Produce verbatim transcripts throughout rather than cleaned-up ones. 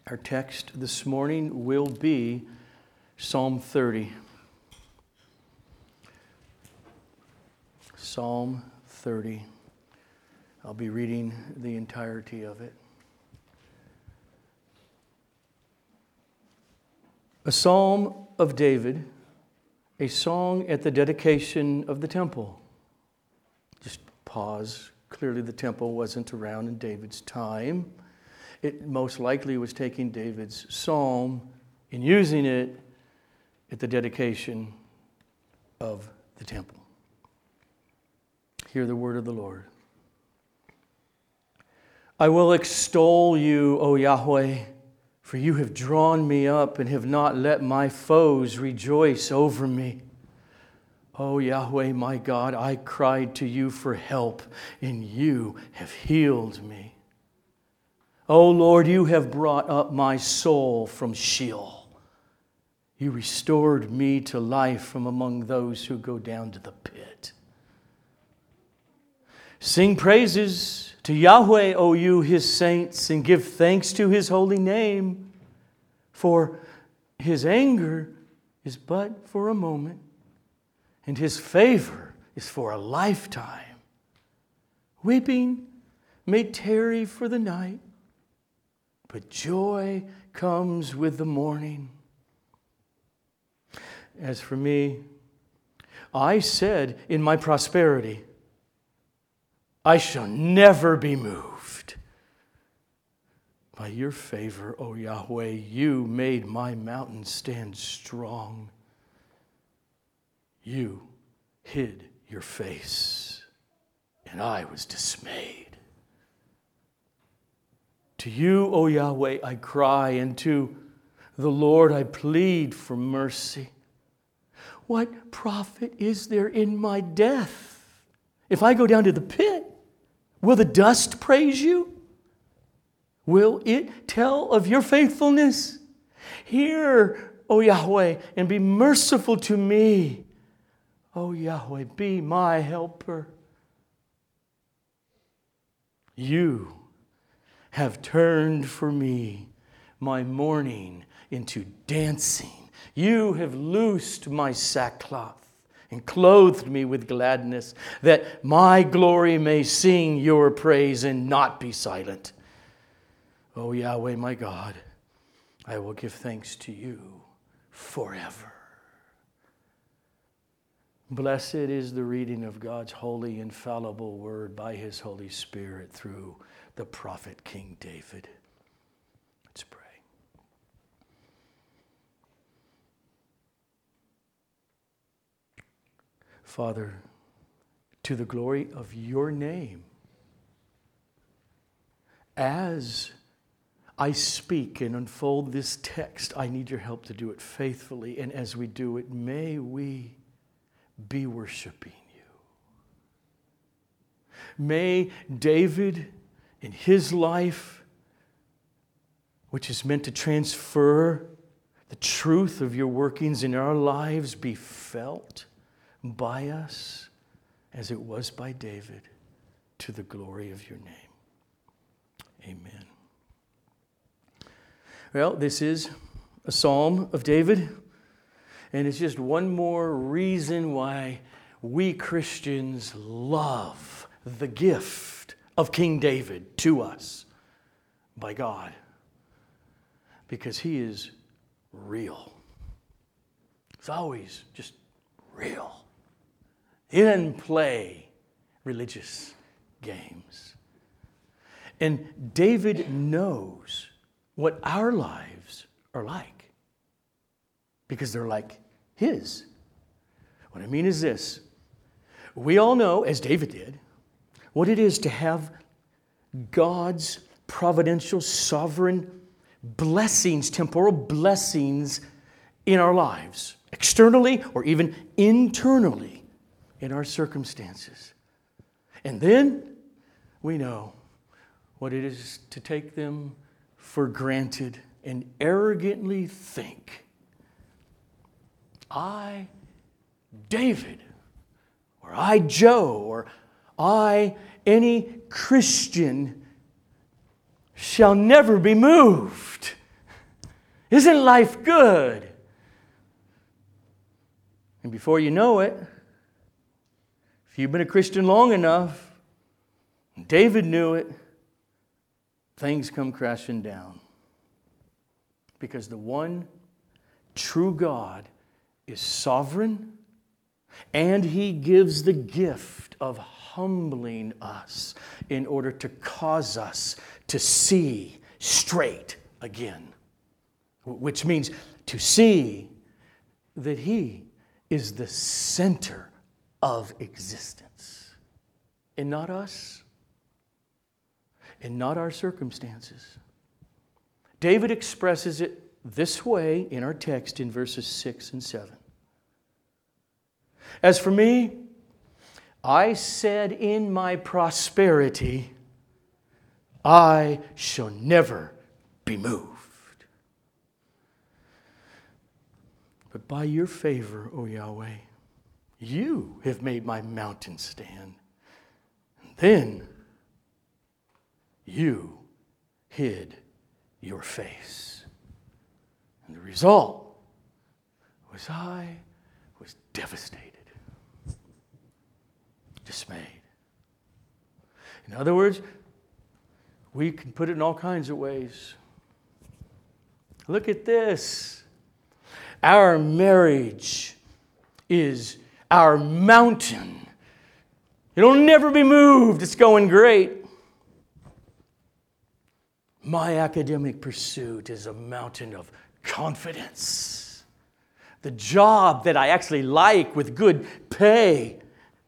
Our text this morning will be Psalm thirty. Psalm thirty. I'll be reading the entirety of it. A psalm of David, a song at the dedication of the temple. Just pause. Clearly the temple wasn't around in David's time. It most likely was taking David's psalm and using it at the dedication of the temple. Hear the word of the Lord. I will extol you, O Yahweh, for you have drawn me up and have not let my foes rejoice over me. O Yahweh, my God, I cried to you for help, and you have healed me. O Lord, you have brought up my soul from Sheol. You restored me to life from among those who go down to the pit. Sing praises to Yahweh, O you, his saints, and give thanks to his holy name. For his anger is but for a moment, and his favor is for a lifetime. Weeping may tarry for the night, but joy comes with the morning. As for me, I said in my prosperity, I shall never be moved. By your favor, O Yahweh, you made my mountain stand strong. You hid your face, and I was dismayed. To you, O Yahweh, I cry, and to the Lord I plead for mercy. What profit is there in my death? If I go down to the pit, will the dust praise you? Will it tell of your faithfulness? Hear, O Yahweh, and be merciful to me. O Yahweh, be my helper. You have turned for me my mourning into dancing. You have loosed my sackcloth and clothed me with gladness, that my glory may sing your praise and not be silent. O Yahweh, my God, I will give thanks to you forever. Blessed is the reading of God's holy, infallible word by his Holy Spirit through the prophet King David. Let's pray. Father, to the glory of your name, as I speak and unfold this text, I need your help to do it faithfully. And as we do it, may we be worshiping you. May David in his life, which is meant to transfer the truth of your workings in our lives, be felt by us as it was by David, to the glory of your name. Amen. Well, this is a psalm of David, and it's just one more reason why we Christians love the gift of King David to us by God, because he is real. It's always just real. He didn't play religious games. And David knows what our lives are like, because they're like his. What I mean is this. We all know, as David did, what it is to have God's providential, sovereign blessings, temporal blessings in our lives, externally or even internally in our circumstances. And then we know what it is to take them for granted and arrogantly think, I, David, or I, Joe, or I, any Christian, shall never be moved Isn't life good? And before you know it, if you've been a Christian long enough, David knew it, things come crashing down. Because the one true God is sovereign, and He gives the gift of humbling us in order to cause us to see straight again. Which means to see that He is the center of existence. And not us. And not our circumstances. David expresses it this way in our text in verses six and seven. As for me, I said in my prosperity, I shall never be moved. But by your favor, O Yahweh, you have made my mountain stand. And then you hid your face. And the result was I was devastated, dismayed. In other words, we can put it in all kinds of ways. Look at this. Our marriage is our mountain. It'll never be moved. It's going great. My academic pursuit is a mountain of confidence. The job that I actually like with good pay,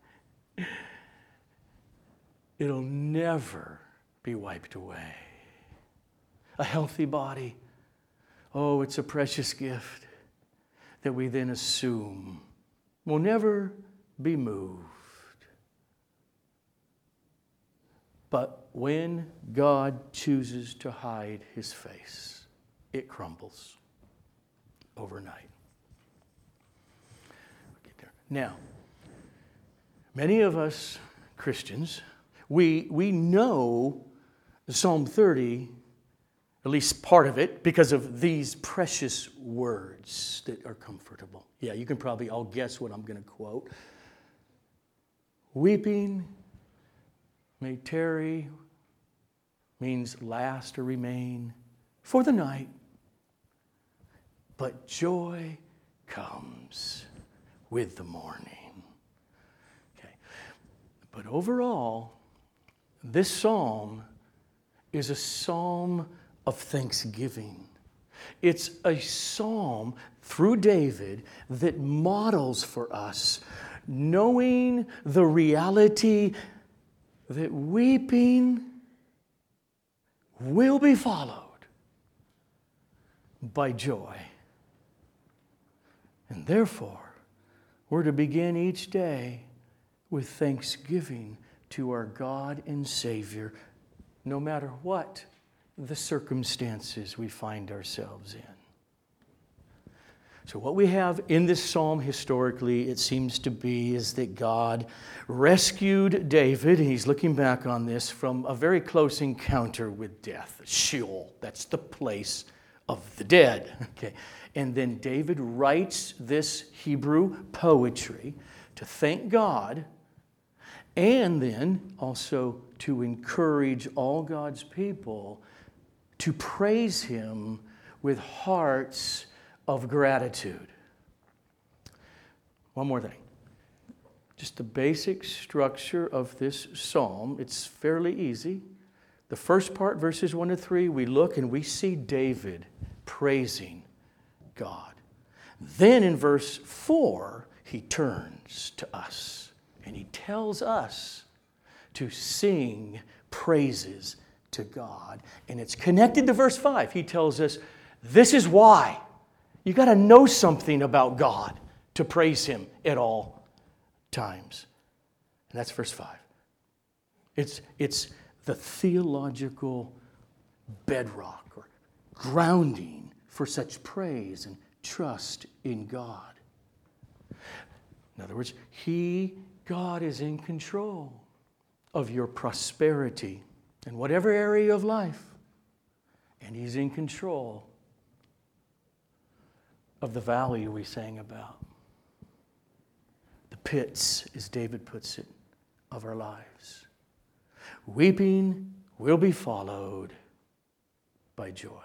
it'll never be wiped away. A healthy body, oh, it's a precious gift that we then assume will never be moved. But when God chooses to hide His face, it crumbles overnight. Now, many of us Christians, we, we know Psalm thirty, at least part of it, because of these precious words that are comfortable. Yeah, you can probably all guess what I'm going to quote. Weeping may tarry means last or remain for the night, but joy comes with the morning. Okay. But overall, this psalm is a psalm of thanksgiving. It's a psalm through David that models for us knowing the reality that weeping will be followed by joy. And therefore, we're to begin each day with thanksgiving to our God and Savior, no matter what the circumstances we find ourselves in. So what we have in this psalm historically, it seems to be, is that God rescued David, and he's looking back on this, from a very close encounter with death. Sheol, that's the place of the dead. Okay. And then David writes this Hebrew poetry to thank God, and then also to encourage all God's people to praise Him with hearts of gratitude. One more thing. Just the basic structure of this psalm, it's fairly easy. The first part, verses one to three, we look and we see David praising God. Then in verse four, he turns to us and he tells us to sing praises to God. And it's connected to verse five. He tells us, this is why. You got to know something about God to praise Him at all times. And that's verse five. It's, it's the theological bedrock or grounding for such praise and trust in God. In other words, He, God, is in control of your prosperity in whatever area of life. And He's in control of the valley we sang about. The pits, as David puts it, of our lives. Weeping will be followed by joy.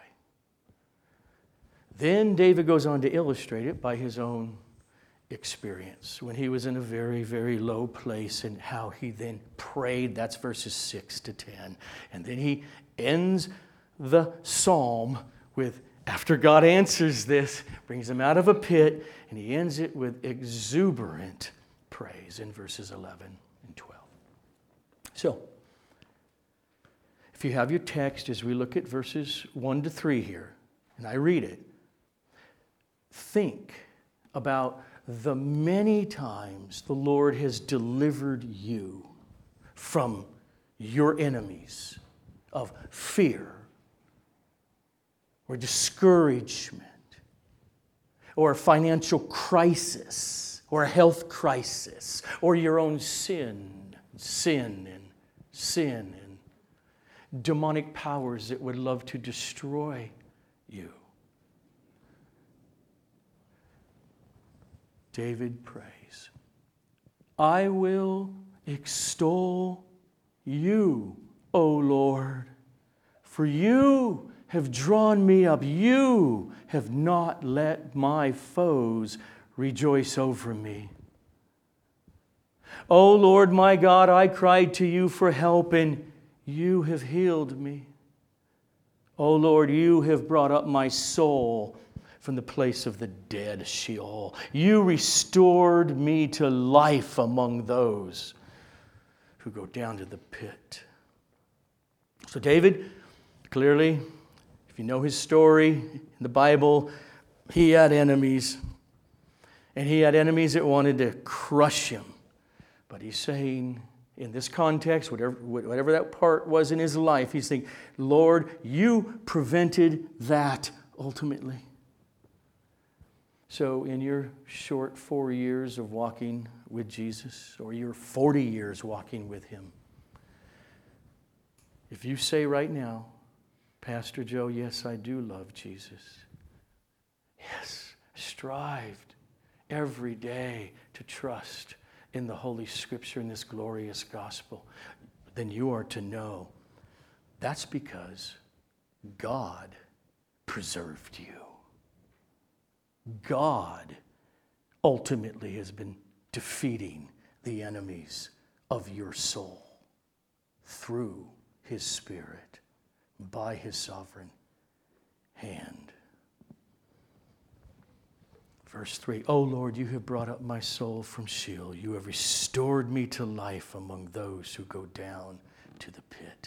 Then David goes on to illustrate it by his own experience when he was in a very, very low place and how he then prayed. That's verses six to ten. And then he ends the psalm with, after God answers this, brings him out of a pit, and he ends it with exuberant praise in verses eleven and twelve. So, if you have your text as we look at verses one to three here, and I read it, think about the many times the Lord has delivered you from your enemies of fear or discouragement or a financial crisis or a health crisis or your own sin, sin and sin and demonic powers that would love to destroy you. David prays, I will extol you, O Lord, for you have drawn me up. You have not let my foes rejoice over me. O Lord my God, I cried to you for help, and you have healed me. O Lord, you have brought up my soul from the place of the dead, Sheol. You restored me to life among those who go down to the pit. So David, clearly, if you know his story in the Bible, he had enemies. And he had enemies that wanted to crush him. But he's saying, in this context, whatever, whatever that part was in his life, he's saying, Lord, you prevented that ultimately. So in your short four years of walking with Jesus, or your forty years walking with him, if you say right now, Pastor Joe, yes, I do love Jesus. Yes, strived every day to trust in the Holy Scripture, in this glorious gospel, then you are to know that's because God preserved you. God ultimately has been defeating the enemies of your soul through His Spirit, by His sovereign hand. Verse three, O Lord, you have brought up my soul from Sheol. You have restored me to life among those who go down to the pit.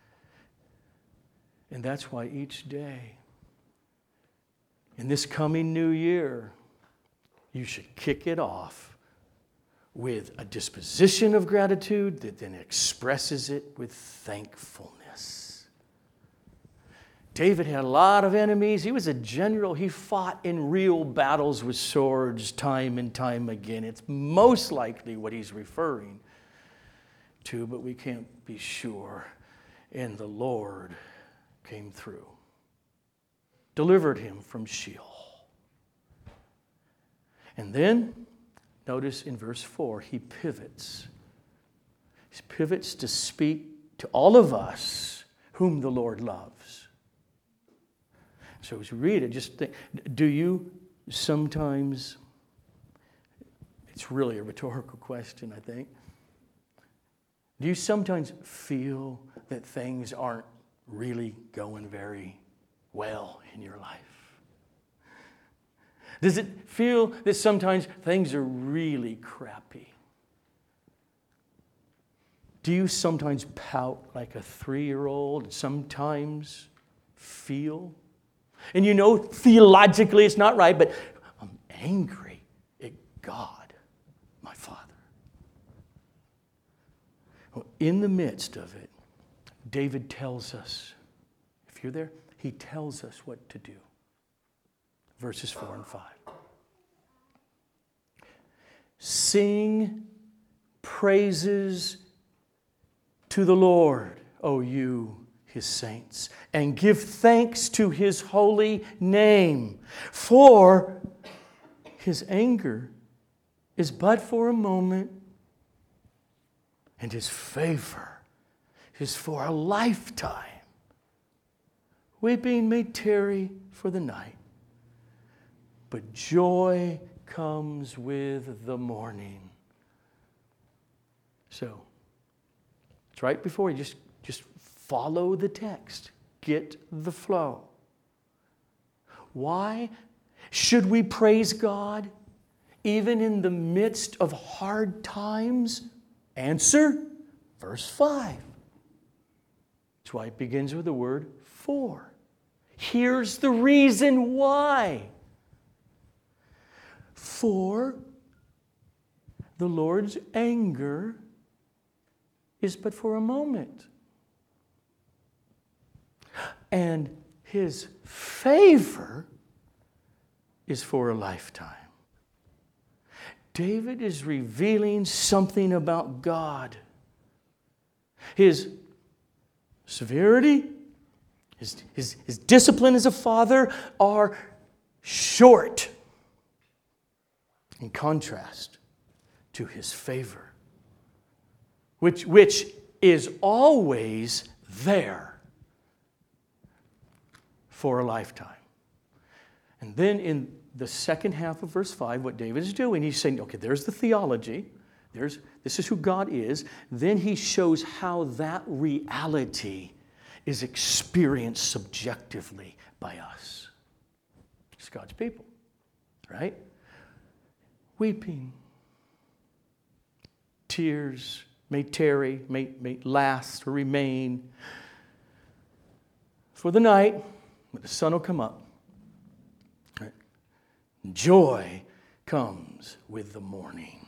And that's why each day, in this coming new year, you should kick it off with a disposition of gratitude that then expresses it with thankfulness. David had a lot of enemies. He was a general. He fought in real battles with swords time and time again. It's most likely what he's referring to, but we can't be sure. And the Lord came through, delivered him from Sheol. And then, notice in verse four, he pivots. He pivots to speak to all of us whom the Lord loves. So as you read it, just think, do you sometimes, it's really a rhetorical question, I think. Do you sometimes feel that things aren't really going very well in your life? Does it feel that sometimes things are really crappy? Do you sometimes pout like a three-year-old, sometimes feel? And you know theologically it's not right, but I'm angry at God, my Father. Well, in the midst of it, David tells us, if you're there, he tells us what to do. Verses four and five. Sing praises to the Lord, O you, His saints, and give thanks to His holy name. For His anger is but for a moment, and His favor is for a lifetime. Weeping may tarry for the night, but joy comes with the morning. So, it's right before you. Just, just follow the text. Get the flow. Why should we praise God even in the midst of hard times? Answer, verse five. That's why it begins with the word for. Here's the reason why. For the Lord's anger is but for a moment, and His favor is for a lifetime. David is revealing something about God. His severity, his, his, his discipline as a father are short in contrast to His favor, which, which is always there for a lifetime. And then in the second half of verse five, what David is doing, he's saying, okay, there's the theology. There's, this is who God is. Then he shows how that reality is experienced subjectively by us. It's God's people, right? Weeping, tears may tarry, may, may last or remain for the night, but the sun will come up. Right? Joy comes with the morning.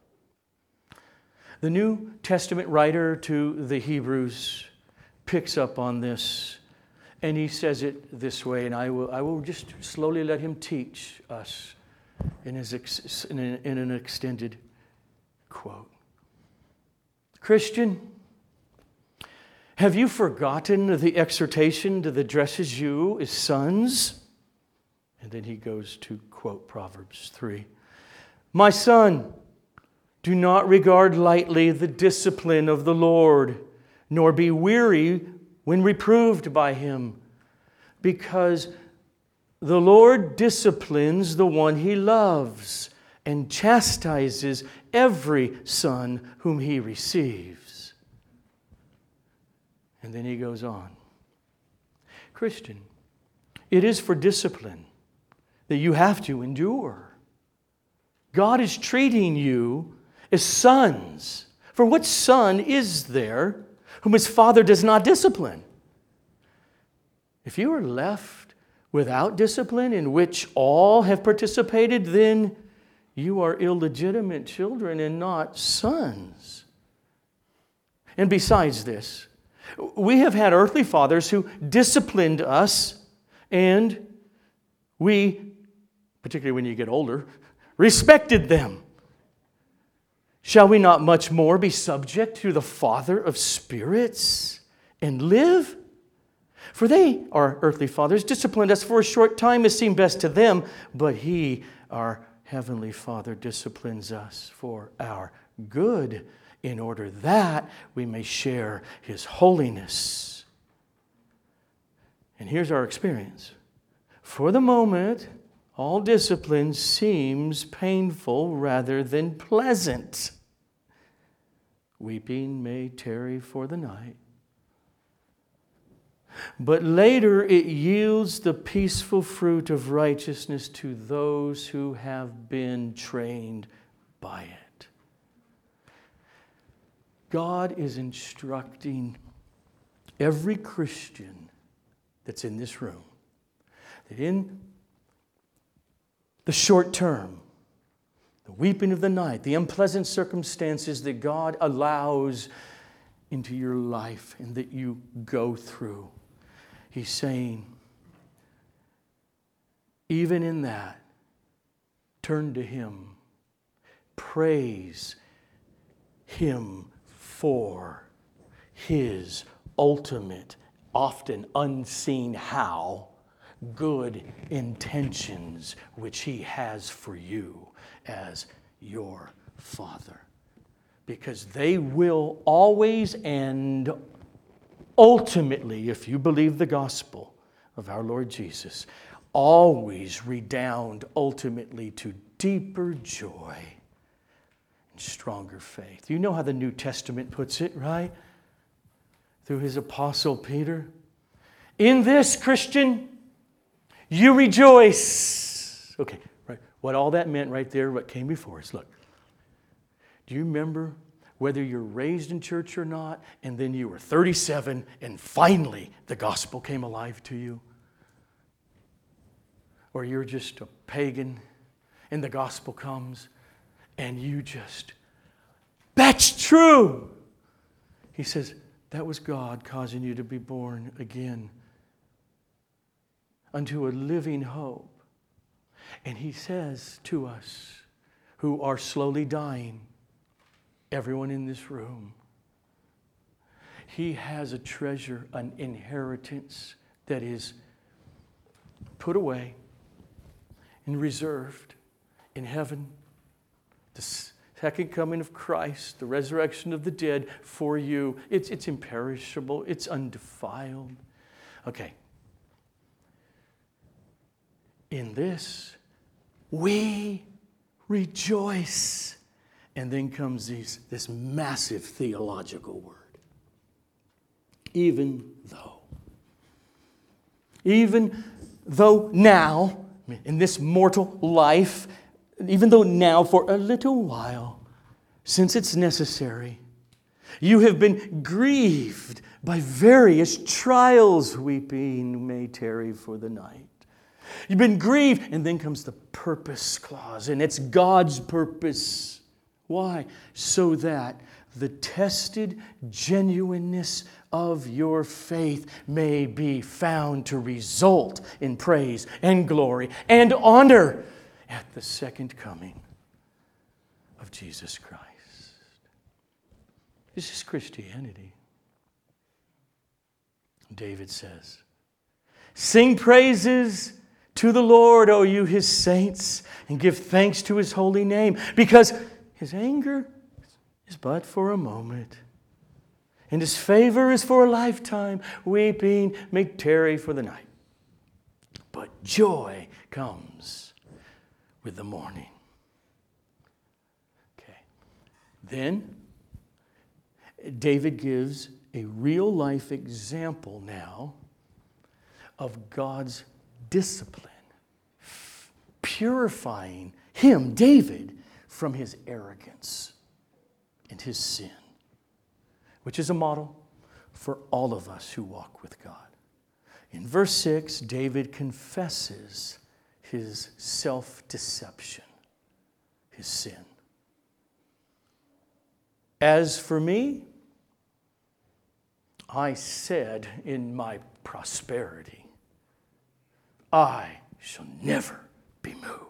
The New Testament writer to the Hebrews picks up on this, and he says it this way, and I will, I will just slowly let him teach us in, his ex, in, a, in an extended quote. Christian, have you forgotten the exhortation that addresses you as sons? And then he goes to quote Proverbs three. My son, do not regard lightly the discipline of the Lord, nor be weary when reproved by Him, because the Lord disciplines the one He loves and chastises every son whom He receives. And then he goes on. Christian, it is for discipline that you have to endure. God is treating you as sons. For what son is there whom his father does not discipline? If you are left without discipline in which all have participated, then you are illegitimate children and not sons. And besides this, we have had earthly fathers who disciplined us, and we, particularly when you get older, respected them. Shall we not much more be subject to the Father of spirits and live? For they, our earthly fathers, disciplined us for a short time as seemed best to them, but He, our Heavenly Father, disciplines us for our good, in order that we may share His holiness. And here's our experience. For the moment, all discipline seems painful rather than pleasant. Weeping may tarry for the night, but later it yields the peaceful fruit of righteousness to those who have been trained by it. God is instructing every Christian that's in this room that in the short term, the weeping of the night, the unpleasant circumstances that God allows into your life and that you go through, He's saying, even in that, turn to Him. Praise Him for His ultimate, often unseen how, good intentions which He has for you as your Father. Because they will always and ultimately, if you believe the gospel of our Lord Jesus, always redound ultimately to deeper joy and stronger faith. You know how the New Testament puts it, right? Through his apostle Peter. In this, Christian, you rejoice. Okay, right. What all that meant right there, what came before us. Look, do you remember whether you're raised in church or not, and then you were thirty-seven, and finally the gospel came alive to you? Or you're just a pagan, and the gospel comes, and you just, that's true. He says, that was God causing you to be born again unto a living hope. And He says to us who are slowly dying, everyone in this room, He has a treasure, an inheritance that is put away and reserved in heaven. The second coming of Christ, the resurrection of the dead for you. It's, it's imperishable. It's undefiled. Okay. In this, we rejoice. And then comes these, this massive theological word. Even though. Even though now, in this mortal life, even though now for a little while, since it's necessary, you have been grieved by various trials, weeping may tarry for the night. You've been grieved, and then comes the purpose clause, and it's God's purpose. Why? So that the tested genuineness of your faith may be found to result in praise and glory and honor at the second coming of Jesus Christ. This is Christianity. David says, sing praises to the Lord, O you His saints, and give thanks to His holy name, because His anger is but for a moment, and His favor is for a lifetime. Weeping may tarry for the night, but joy comes with the morning. Okay. Then David gives a real life example now of God's discipline, purifying him, David, from his arrogance and his sin, which is a model for all of us who walk with God. In verse six, David confesses his self-deception, his sin. As for me, I said in my prosperity, I shall never be moved.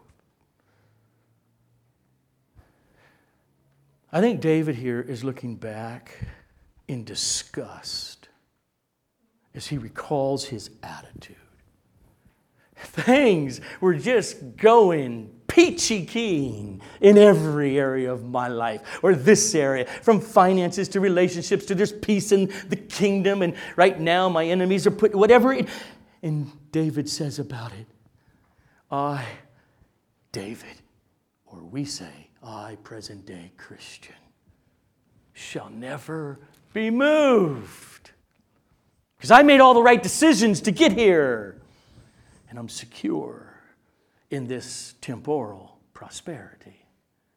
I think David here is looking back in disgust as he recalls his attitude. Things were just going peachy keen in every area of my life, or this area, from finances to relationships to there's peace in the kingdom, and right now my enemies are put, whatever it, and David says about it, I, David, or we say, I, present day Christian, shall never be moved. Because I made all the right decisions to get here. And I'm secure in this temporal prosperity.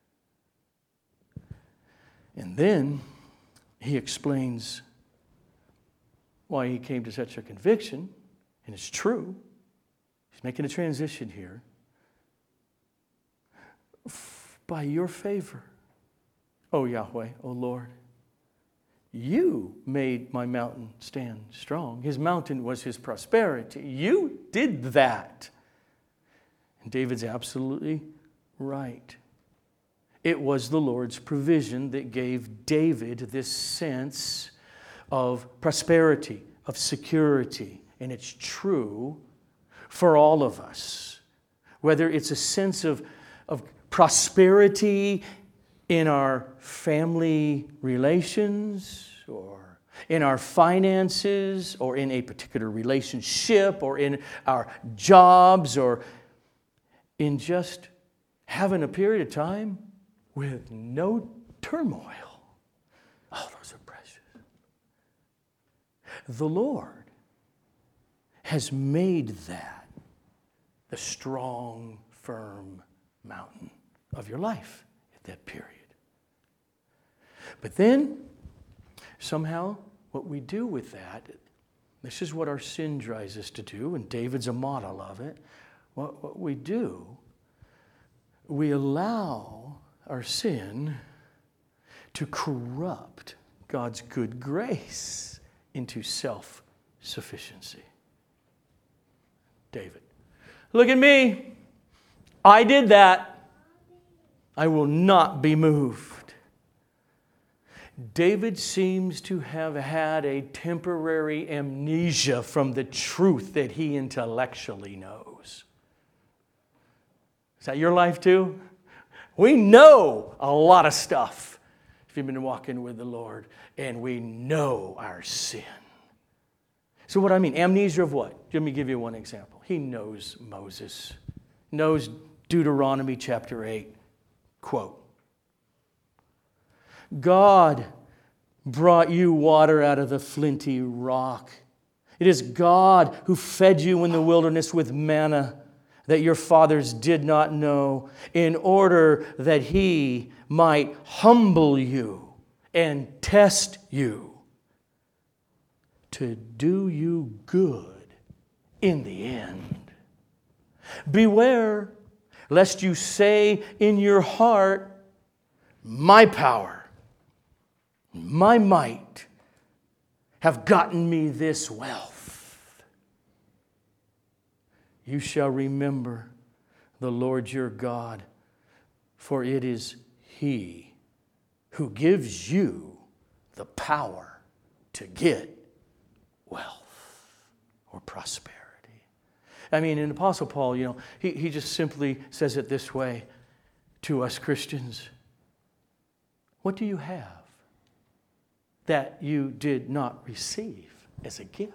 And then he explains why he came to such a conviction. And it's true. He's making a transition here. By your favor, O Yahweh, O Lord, you made my mountain stand strong. His mountain was his prosperity. You did that. And David's absolutely right. It was the Lord's provision that gave David this sense of prosperity, of security. And it's true for all of us. Whether it's a sense of, of prosperity in our family relations, or in our finances, or in a particular relationship, or in our jobs, or in just having a period of time with no turmoil. Oh, those are precious. The Lord has made that the strong, firm mountain of your life at that period. But then, somehow, what we do with that, this is what our sin drives us to do, and David's a model of it. What, what we do, we allow our sin to corrupt God's good grace into self-sufficiency. David, look at me. I did that. I will not be moved. David seems to have had a temporary amnesia from the truth that he intellectually knows. Is that your life too? We know a lot of stuff if you've been walking with the Lord, and we know our sin. So what I mean, amnesia of what? Let me give you one example. He knows Moses, knows Deuteronomy chapter eight, quote, God brought you water out of the flinty rock. It is God who fed you in the wilderness with manna that your fathers did not know, in order that He might humble you and test you to do you good in the end. Beware lest you say in your heart, my power, my might have gotten me this wealth. You shall remember the Lord your God, for it is He who gives you the power to get wealth or prosperity. I mean, in Apostle Paul, you know, he, he just simply says it this way to us Christians. What do you have that you did not receive as a gift?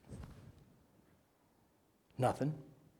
Nothing.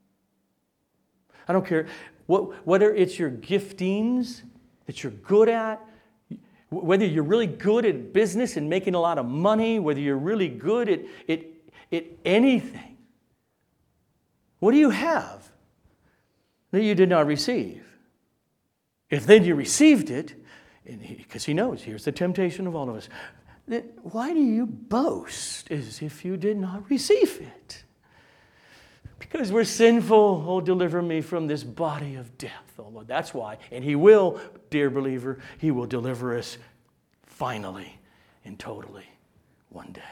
I don't care what, whether it's your giftings that you're good at, whether you're really good at business and making a lot of money, whether you're really good at, at, at anything. What do you have that you did not receive? If then you received it, because he, he knows, here's the temptation of all of us, then why do you boast as if you did not receive it? Because we're sinful. Oh, deliver me from this body of death. Oh, Lord, that's why. And He will, dear believer, He will deliver us finally and totally one day.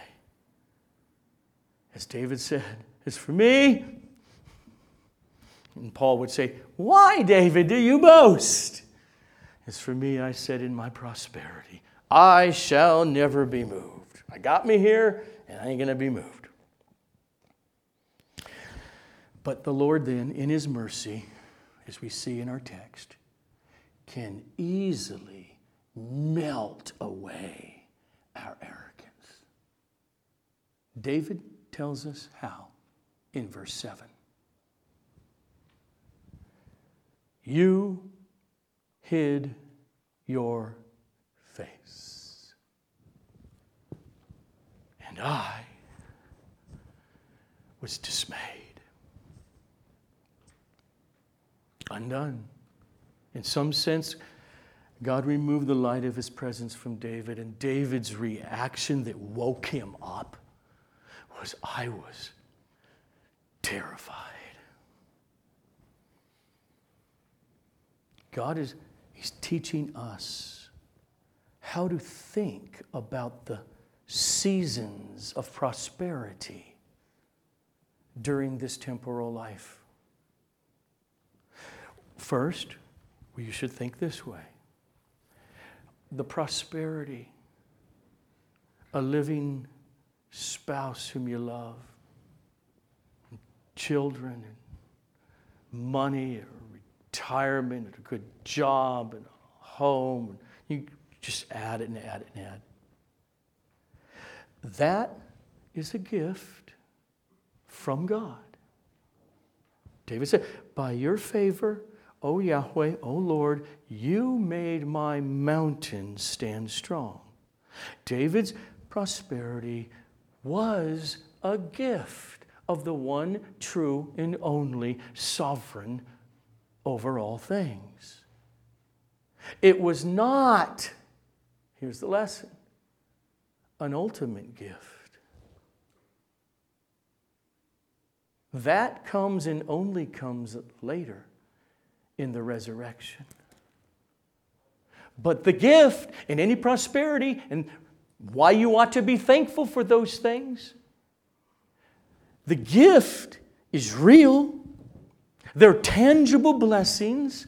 As David said, as for me, and Paul would say, why, David, do you boast? As for me, I said in my prosperity, I shall never be moved. I got me here, and I ain't going to be moved. But the Lord then, in His mercy, as we see in our text, can easily melt away our arrogance. David tells us how in verse seven. You hid your face, and I was dismayed. Undone. In some sense, God removed the light of His presence from David, and David's reaction that woke him up was, I was terrified. God is He's teaching us how to think about the seasons of prosperity during this temporal life. First, well, you should think this way. The prosperity, a living spouse whom you love, children and money or retirement or a good job and a home. You just add it and add it and add. That is a gift from God. David said, by your favor, O Yahweh, O Lord, you made my mountain stand strong. David's prosperity was a gift of the one true and only sovereign over all things. It was not, here's the lesson, an ultimate gift. That comes and only comes later in the resurrection. But the gift and any prosperity and why you ought to be thankful for those things, the gift is real. They're tangible blessings,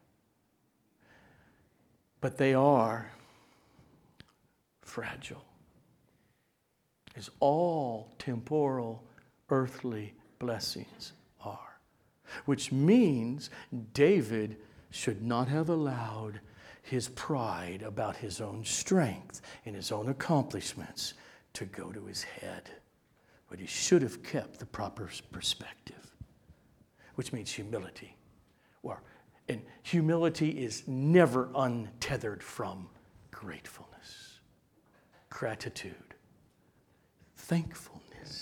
but they are fragile, as all temporal, earthly blessings are. Which means David should not have allowed his pride about his own strength and his own accomplishments to go to his head. But he should have kept the proper perspective, which means humility. Or, and humility is never untethered from gratefulness, gratitude, thankfulness.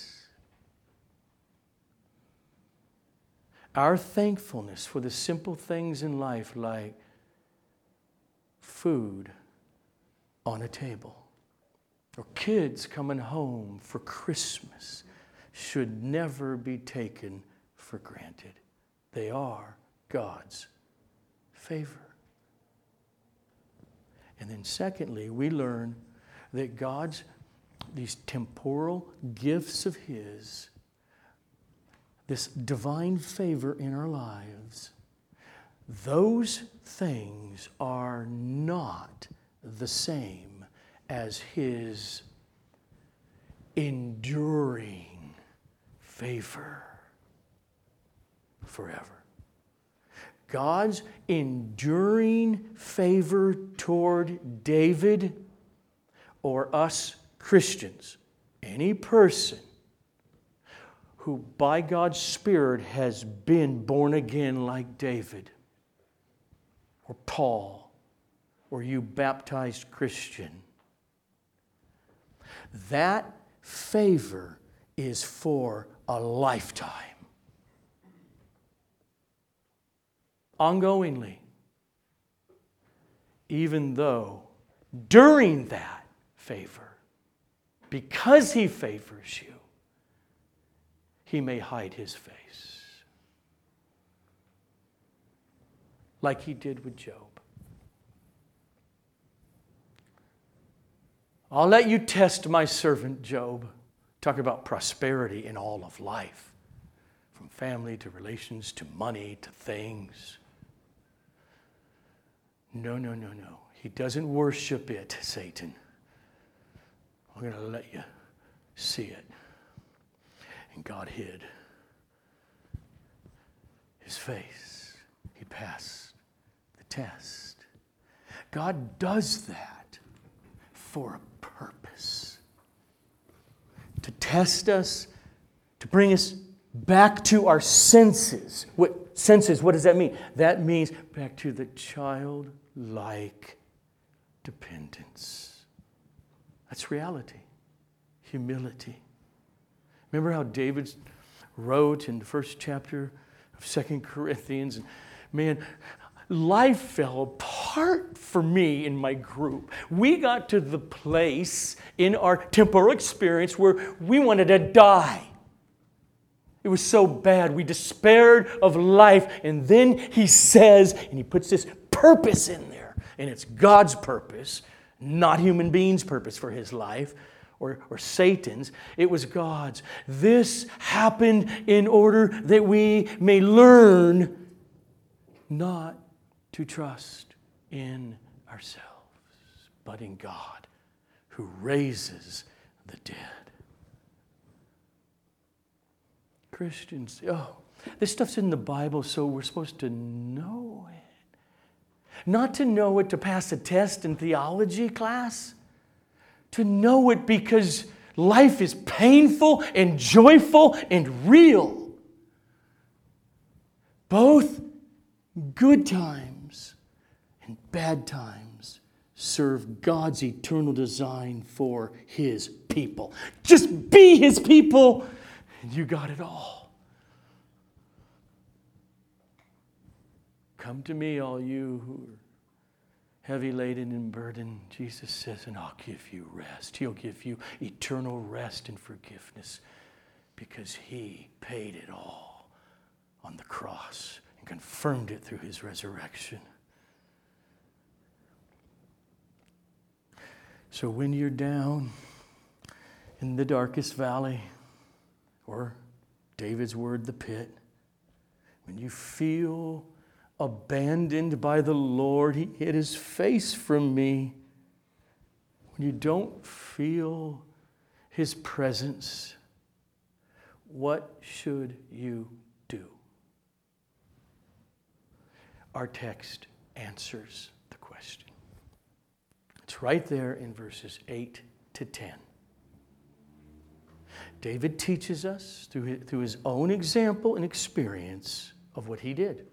Our thankfulness for the simple things in life like food on a table or kids coming home for Christmas should never be taken for granted. They are God's favor. And then secondly, we learn that God's, these temporal gifts of His, this divine favor in our lives, those things are not the same as His enduring favor forever. God's enduring favor toward David or us Christians, any person who by God's Spirit has been born again like David or Paul or you baptized Christian, that favor is for a lifetime. Ongoingly. Even though during that favor, because He favors you, He may hide His face. Like He did with Job. I'll let you test my servant Job. Talk about prosperity in all of life. From family to relations to money to things. No, no, no, no. He doesn't worship it, Satan. I'm going to let you see it. And God hid His face. He passed the test. God does that for a purpose. To test us, to bring us back to our senses. What senses, what does that mean? That means back to the childlike dependence. That's reality. Humility. Remember how David wrote in the first chapter of Second Corinthians, and man, life fell apart for me in my group. We got to the place in our temporal experience where we wanted to die. It was so bad. We despaired of life. And then he says, and he puts this purpose in there. And it's God's purpose, not human beings' purpose for his life. Or, or Satan's. It was God's. This happened in order that we may learn not to trust in ourselves, but in God, who raises the dead. Christians, oh, this stuff's in the Bible, so we're supposed to know it. Not to know it to pass a test in theology class. To know it because life is painful and joyful and real. Both good times and bad times serve God's eternal design for His people. Just be His people, and you got it all. Come to me, all you who are heavy laden and burdened, Jesus says, and I'll give you rest. He'll give you eternal rest and forgiveness because He paid it all on the cross and confirmed it through His resurrection. So when you're down in the darkest valley, or David's word, the pit, when you feel abandoned by the Lord, He hid His face from me, when you don't feel His presence, what should you do? Our text answers the question. It's right there in verses eight to ten. David teaches us through his, through his own example and experience of what he did.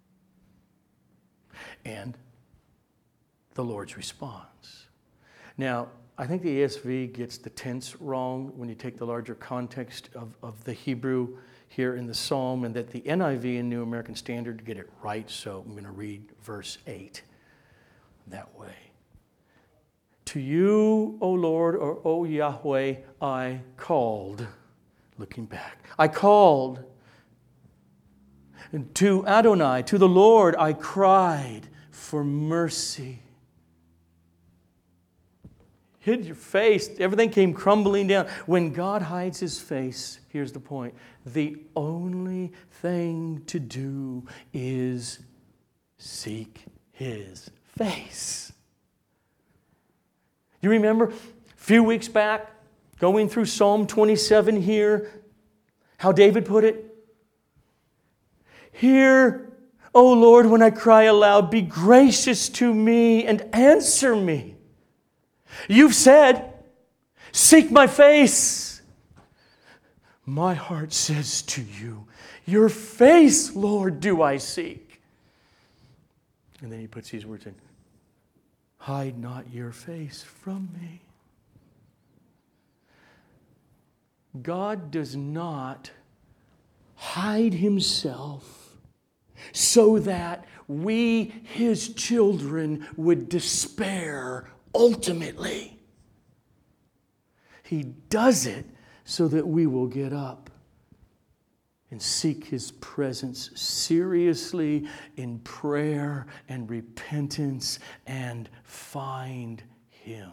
And the Lord's response. Now, I think the A S V gets the tense wrong when you take the larger context of, of the Hebrew here in the Psalm, and that the N I V and New American Standard get it right, so I'm going to read verse eight that way. To you, O Lord, or O Yahweh, I called. Looking back. I called. And to Adonai, to the Lord, I cried for mercy. Hid your face. Everything came crumbling down. When God hides His face, here's the point. The only thing to do is seek His face. You remember a few weeks back, going through Psalm twenty-seven here, how David put it? Hear, O Lord, when I cry aloud, be gracious to me and answer me. You've said, seek my face. My heart says to you, your face, Lord, do I seek. And then he puts these words in. Hide not your face from me. God does not hide Himself so that we, His children, would despair ultimately. He does it so that we will get up and seek His presence seriously in prayer and repentance and find Him.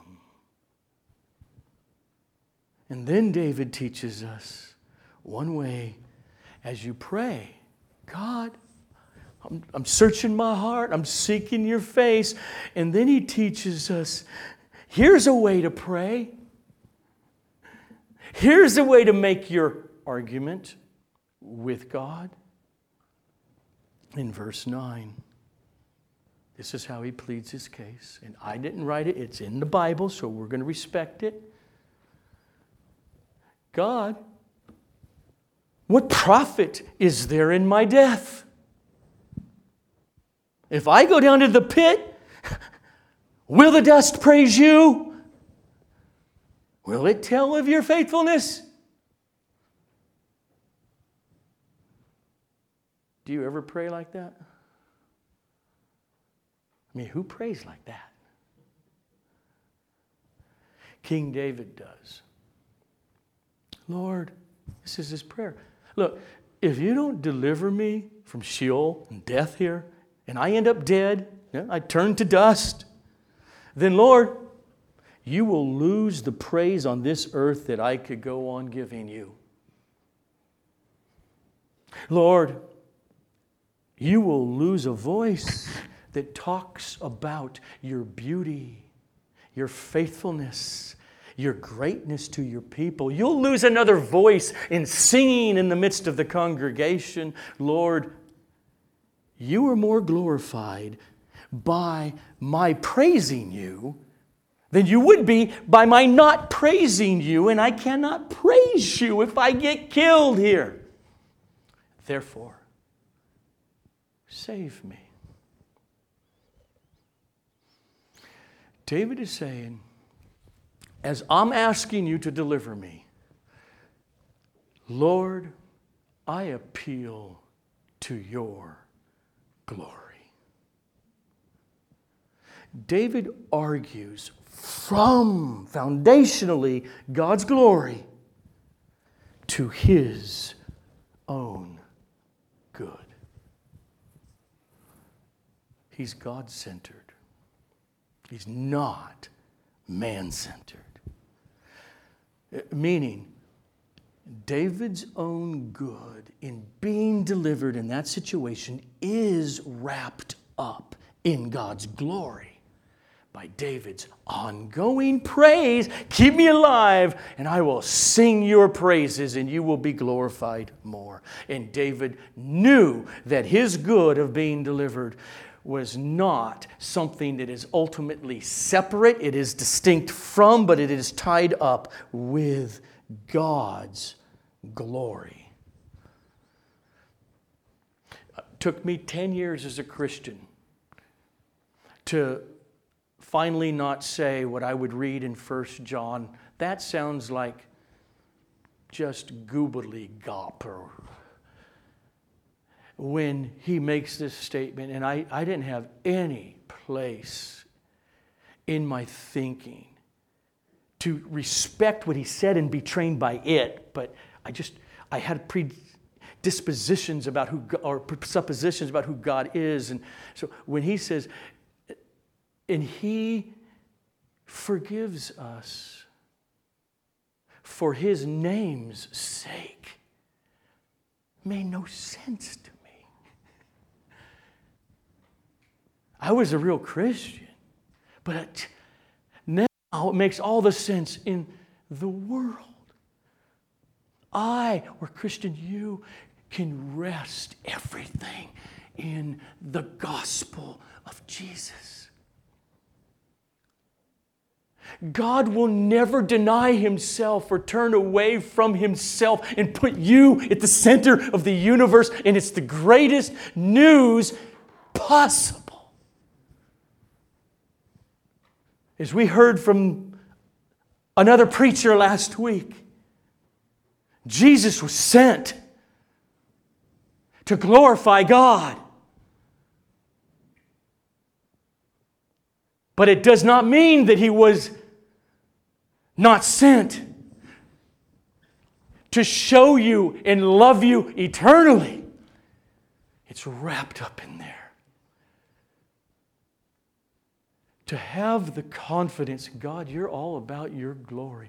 And then David teaches us one way as you pray, God, I'm, I'm searching my heart, I'm seeking your face. And then he teaches us, here's a way to pray. Here's a way to make your argument with God. In verse nine, this is how he pleads his case. And I didn't write it, it's in the Bible, so we're going to respect it. God, what profit is there in my death? If I go down to the pit, will the dust praise you? Will it tell of your faithfulness? Do you ever pray like that? I mean, who prays like that? King David does. Lord, this is his prayer. Look, if you don't deliver me from Sheol and death here, and I end up dead, yeah, I turn to dust, then Lord, you will lose the praise on this earth that I could go on giving you. Lord, you will lose a voice that talks about your beauty, your faithfulness, your greatness to your people. You'll lose another voice in singing in the midst of the congregation. Lord, you are more glorified by my praising you than you would be by my not praising you, and I cannot praise you if I get killed here. Therefore, save me. David is saying, as I'm asking you to deliver me, Lord, I appeal to your glory. David argues from foundationally God's glory to his own good. He's God-centered. He's not man-centered. Meaning, David's own good in being delivered in that situation is wrapped up in God's glory by David's ongoing praise. Keep me alive, and I will sing your praises, and you will be glorified more. And David knew that his good of being delivered was not something that is ultimately separate. It is distinct from, but it is tied up with God's glory. It took me ten years as a Christian to finally not say what I would read in First John. That sounds like just gobbledygook. Or when he makes this statement, and I, I didn't have any place in my thinking to respect what he said and be trained by it, but I just, I had predispositions about who, or presuppositions about who God is. And so when he says, and he forgives us for his name's sake, made no sense to me. I was a real Christian, but now it makes all the sense in the world. I, or Christian, you can rest everything in the gospel of Jesus. God will never deny himself or turn away from himself and put you at the center of the universe, and it's the greatest news possible. As we heard from another preacher last week, Jesus was sent to glorify God. But it does not mean that he was not sent to show you and love you eternally. It's wrapped up in there. To have the confidence, God, you're all about your glory.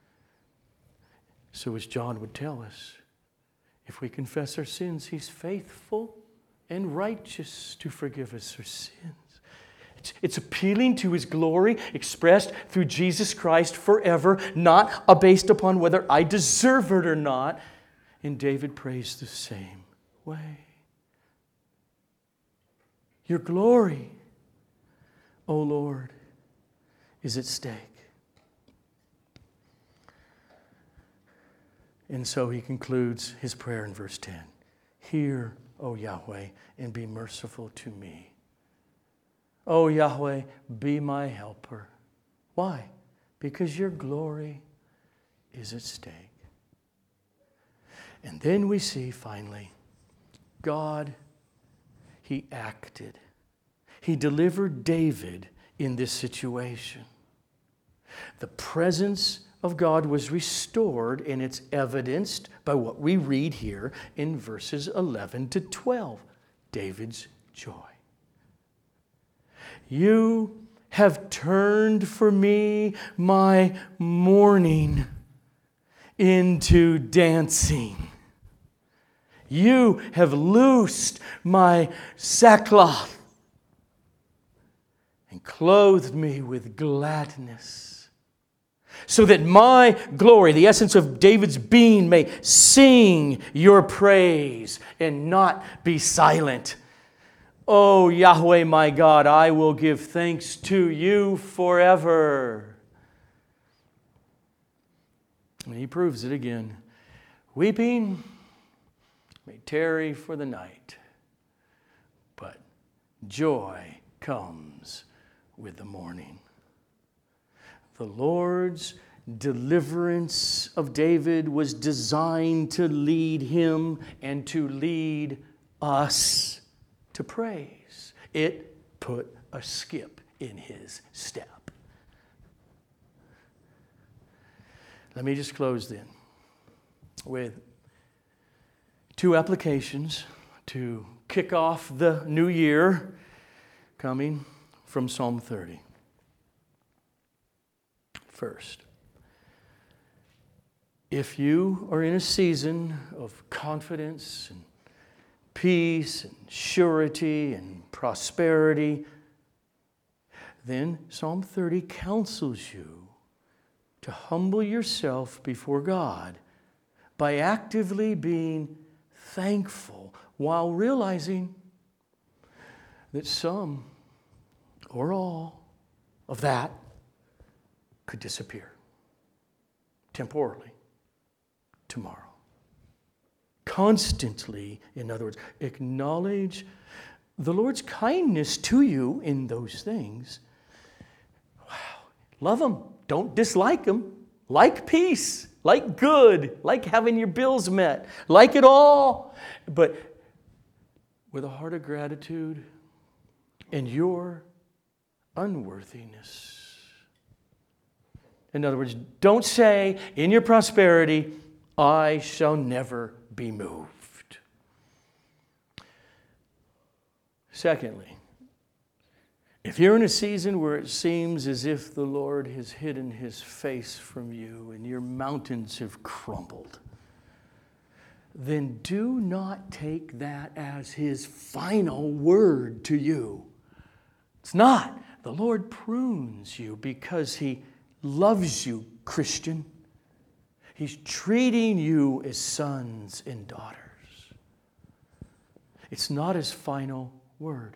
So as John would tell us, if we confess our sins, he's faithful and righteous to forgive us our sins. It's, it's appealing to his glory expressed through Jesus Christ forever, not based upon whether I deserve it or not. And David prays the same way. Your glory, O Lord, is at stake. And so he concludes his prayer in verse ten. Hear, O Yahweh, and be merciful to me. O Yahweh, be my helper. Why? Because your glory is at stake. And then we see finally, God, he acted. He delivered David in this situation. The presence of God was restored, and it's evidenced by what we read here in verses eleven to twelve. David's joy. You have turned for me my mourning into dancing. You have loosed my sackcloth and clothed me with gladness. so that my glory, the essence of David's being, may sing your praise and not be silent. O Yahweh my God, I will give thanks to you forever. And he proves it again. Weeping may tarry for the night, but joy comes with the morning. The Lord's deliverance of David was designed to lead him and to lead us to praise. It put a skip in his step. Let me just close then with two applications to kick off the new year coming from Psalm thirty. First, if you are in a season of confidence and peace and surety and prosperity, then Psalm thirty counsels you to humble yourself before God by actively being thankful while realizing that some or all of that could disappear temporarily tomorrow. Constantly, in other words, acknowledge the Lord's kindness to you in those things. Wow. Love Him. Don't dislike Him. Like peace. Like good. Like having your bills met. Like it all. But with a heart of gratitude and your unworthiness. In other words, don't say in your prosperity, I shall never be moved. Secondly, if you're in a season where it seems as if the Lord has hidden His face from you and your mountains have crumbled, then do not take that as His final word to you. It's not. The Lord prunes you because He loves you, Christian. He's treating you as sons and daughters. It's not His final word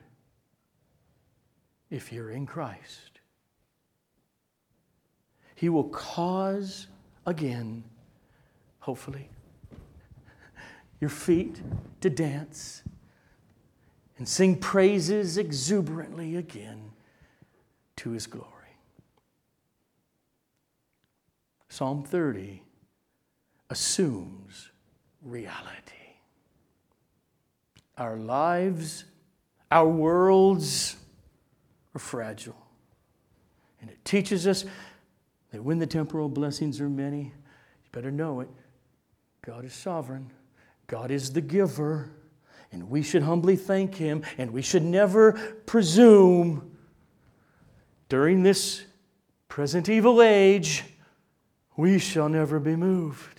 if you're in Christ. He will cause again, hopefully, your feet to dance and sing praises exuberantly again to His glory. Psalm thirty assumes reality. Our lives, our worlds are fragile. And it teaches us that when the temporal blessings are many, you better know it. God is sovereign. God is the giver. And we should humbly thank Him. And we should never presume during this present evil age, we shall never be moved.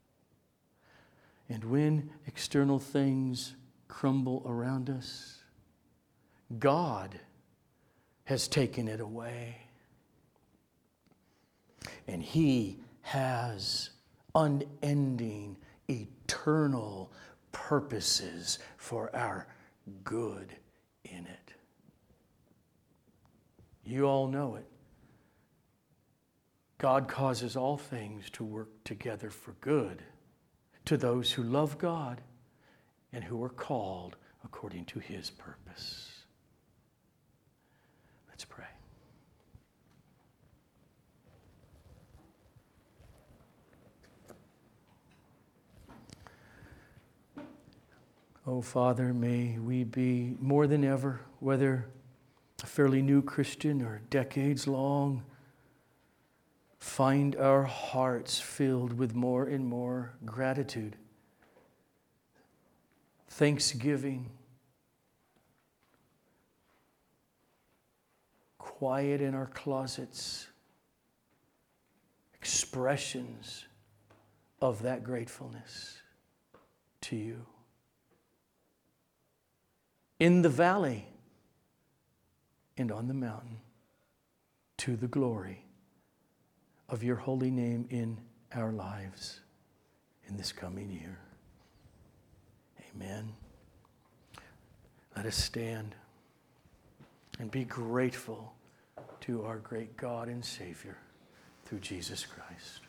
And when external things crumble around us, God has taken it away. And He has unending, eternal purposes for our good in it. You all know it. God causes all things to work together for good to those who love God and who are called according to His purpose. Let's pray. Oh, Father, may we be more than ever, whether a fairly new Christian or decades long, find our hearts filled with more and more gratitude, thanksgiving, quiet in our closets, expressions of that gratefulness to You. In the valley and on the mountain, to the glory of your holy name in our lives in this coming year. Amen. Let us stand and be grateful to our great God and Savior through Jesus Christ.